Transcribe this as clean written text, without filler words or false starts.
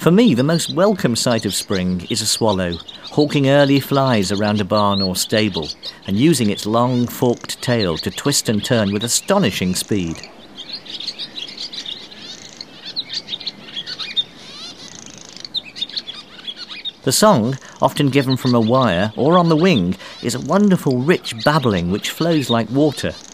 For me, the most welcome sight of spring is a swallow, hawking early flies around a barn or stable, and using its long, forked tail to twist and turn with astonishing speed. The song, often given from a wire or on the wing, is a wonderful rich babbling which flows like water.